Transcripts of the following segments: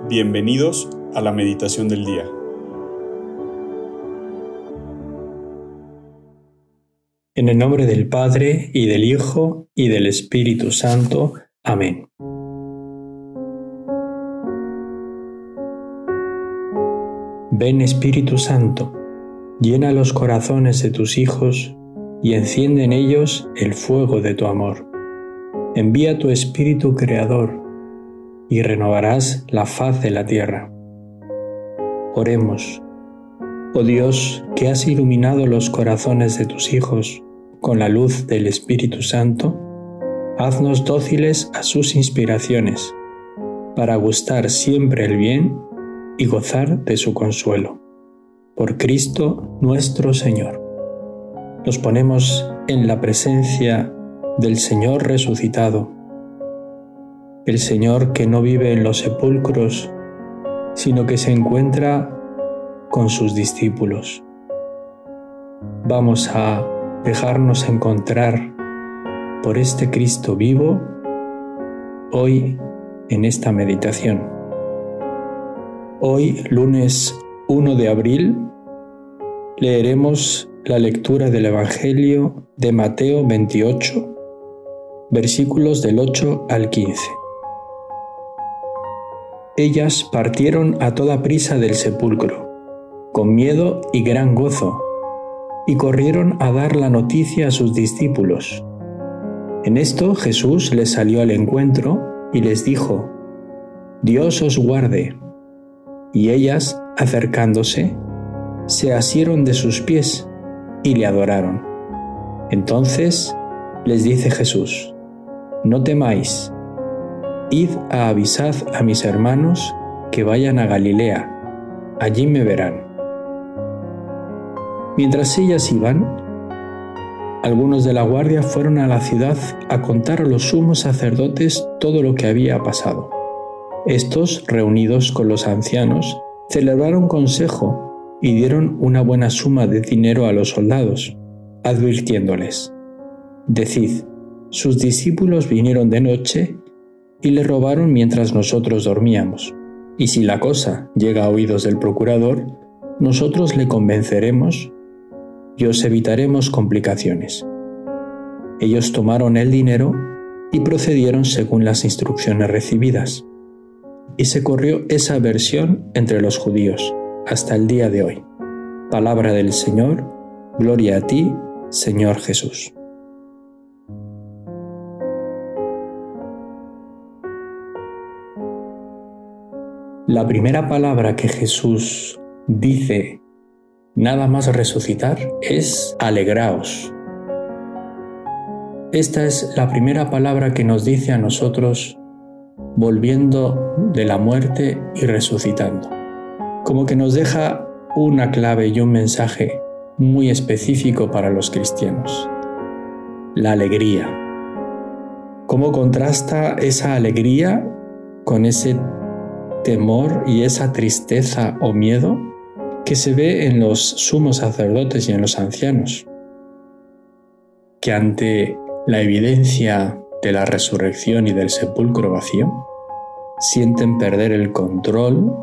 Bienvenidos a la meditación del día. En el nombre del Padre, y del Hijo, y del Espíritu Santo. Amén. Ven, Espíritu Santo, llena los corazones de tus hijos y enciende en ellos el fuego de tu amor. Envía tu Espíritu Creador y renovarás la faz de la tierra. Oremos. Oh Dios, que has iluminado los corazones de tus hijos con la luz del Espíritu Santo, haznos dóciles a sus inspiraciones, para gustar siempre el bien y gozar de su consuelo. Por Cristo nuestro Señor. Nos ponemos en la presencia del Señor resucitado, el Señor que no vive en los sepulcros, sino que se encuentra con sus discípulos. Vamos a dejarnos encontrar por este Cristo vivo hoy en esta meditación. Hoy, lunes 1 de abril, leeremos la lectura del Evangelio de Mateo 28, versículos del 8 al 15. Ellas partieron a toda prisa del sepulcro, con miedo y gran gozo, y corrieron a dar la noticia a sus discípulos. En esto Jesús les salió al encuentro y les dijo: Dios os guarde. Y ellas, acercándose, se asieron de sus pies y le adoraron. Entonces les dice Jesús: No temáis. Id a avisad a mis hermanos que vayan a Galilea, allí me verán. Mientras ellas iban, algunos de la guardia fueron a la ciudad a contar a los sumos sacerdotes todo lo que había pasado. Estos, reunidos con los ancianos, celebraron consejo y dieron una buena suma de dinero a los soldados, advirtiéndoles: Decid, sus discípulos vinieron de noche y le robaron mientras nosotros dormíamos. Y si la cosa llega a oídos del procurador, nosotros le convenceremos y os evitaremos complicaciones. Ellos tomaron el dinero y procedieron según las instrucciones recibidas. Y se corrió esa versión entre los judíos hasta el día de hoy. Palabra del Señor, gloria a ti, Señor Jesús. La primera palabra que Jesús dice nada más resucitar es alegraos. Esta es la primera palabra que nos dice a nosotros volviendo de la muerte y resucitando. Como que nos deja una clave y un mensaje muy específico para los cristianos. La alegría. ¿Cómo contrasta esa alegría con ese temor y esa tristeza o miedo que se ve en los sumos sacerdotes y en los ancianos, que ante la evidencia de la resurrección y del sepulcro vacío, sienten perder el control,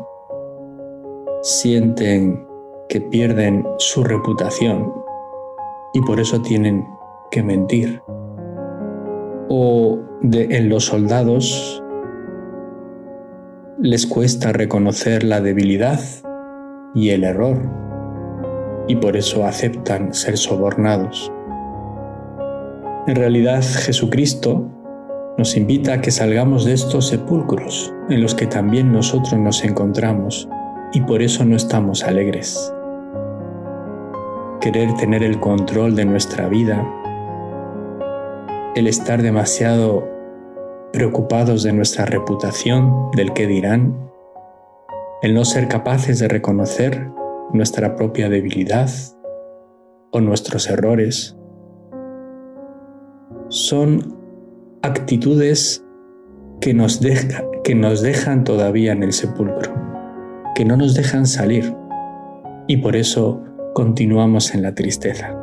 sienten que pierden su reputación y por eso tienen que mentir? O en los soldados les cuesta reconocer la debilidad y el error, y por eso aceptan ser sobornados. En realidad, Jesucristo nos invita a que salgamos de estos sepulcros en los que también nosotros nos encontramos, y por eso no estamos alegres. Querer tener el control de nuestra vida, el estar demasiado preocupados de nuestra reputación, del qué dirán, el no ser capaces de reconocer nuestra propia debilidad o nuestros errores, son actitudes que nos dejan todavía en el sepulcro, que no nos dejan salir, y por eso continuamos en la tristeza.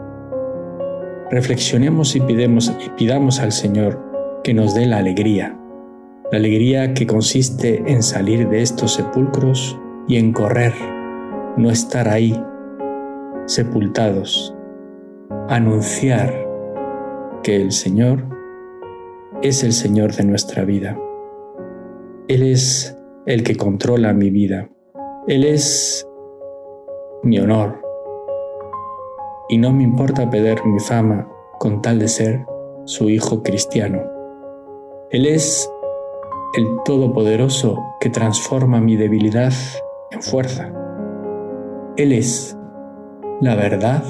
Reflexionemos y pidamos al Señor que nos dé la alegría, La alegría que consiste en salir de estos sepulcros y en correr, no estar ahí, sepultados, anunciar que el Señor es el Señor de nuestra vida. Él es el que controla mi vida. Él es mi honor. Y no me importa perder mi fama con tal de ser su hijo cristiano. Él es el Todopoderoso que transforma mi debilidad en fuerza. Él es la verdad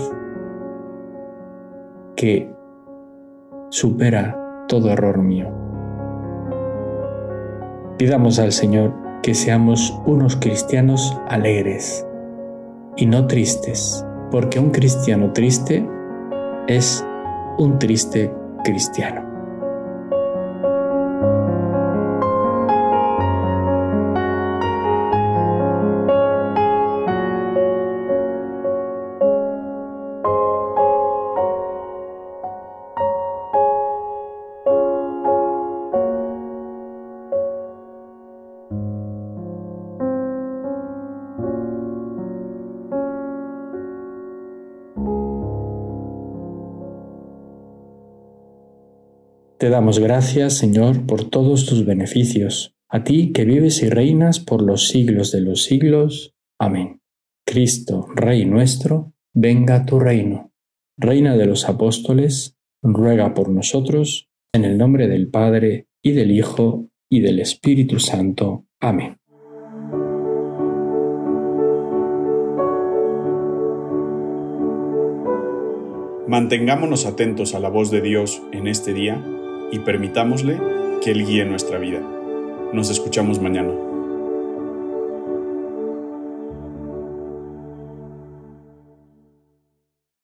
que supera todo error mío. Pidamos al Señor que seamos unos cristianos alegres y no tristes, porque un cristiano triste es un triste cristiano. Te damos gracias, Señor, por todos tus beneficios, a ti que vives y reinas por los siglos de los siglos. Amén. Cristo, Rey nuestro, venga a tu reino. Reina de los apóstoles, ruega por nosotros, en el nombre del Padre, y del Hijo, y del Espíritu Santo. Amén. Mantengámonos atentos a la voz de Dios en este día y permitámosle que Él guíe nuestra vida. Nos escuchamos mañana.